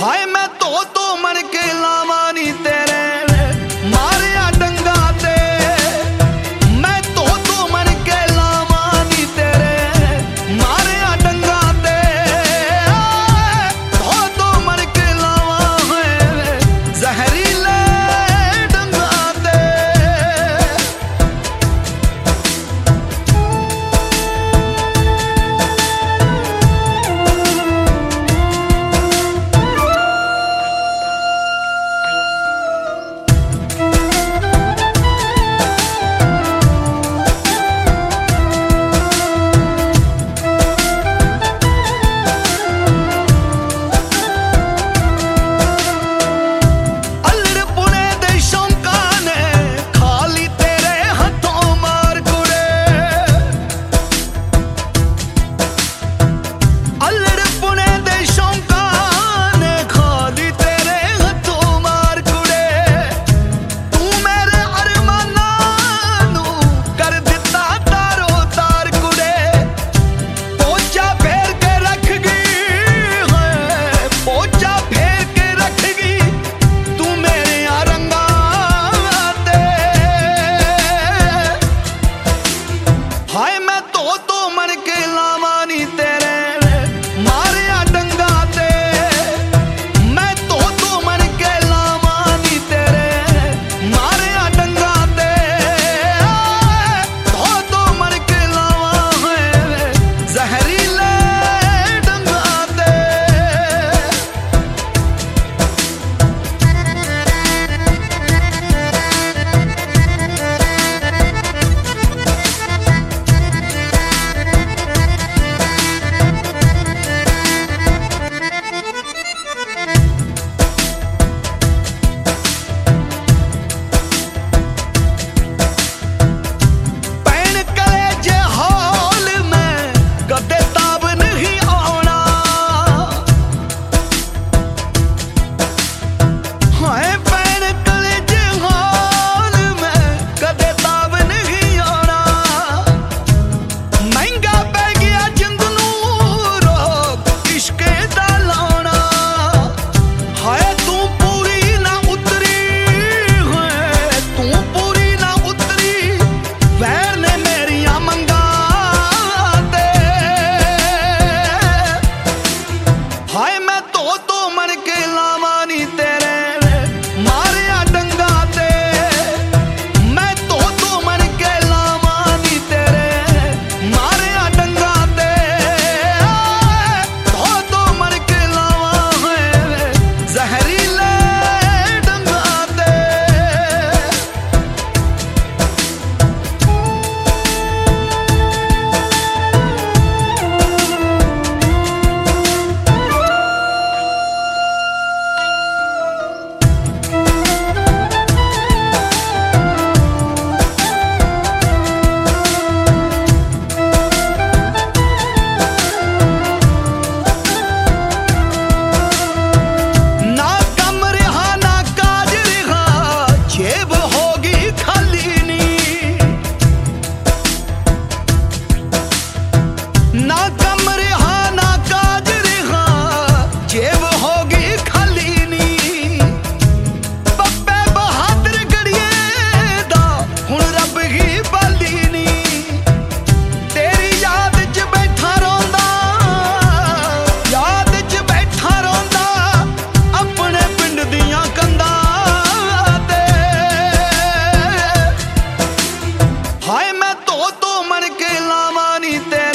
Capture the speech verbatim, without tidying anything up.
हाय मैं तो तो मन के लावा नी तेरे मारिया डंगा ते, मैं तो तो मन के लावा नी तेरे मारिया डंगा ते, तो तो मन के लावा है जहरीले डंगा ते। हाय मैं तो तो मन के लावा नी तेरे मारिया डंगा ते, मैं तो तो मन के लावा नी तेरे मारिया डंगा ते, तो तो मन के लावा है जहरीले डंगा ते। हाय मैं तो तो मन के लावा नी तेरे मारिया डंगा ते, मैं तो तो मन के लावा नी तेरे मारिया डंगा ते, तो तो मन के लावा है जहरीले डंगा ते। ना कम रिहा ना काज रिहा जेब होगी खाली नी, पप्पे बहादुर गड़िए दा हुण रब ही बाली नी, तेरी याद च बैठा रोंदा याद च बैठा रोंदा अपने पिंड दियां कंधां ते। हाय मैं तो तो मन के लावा नी ते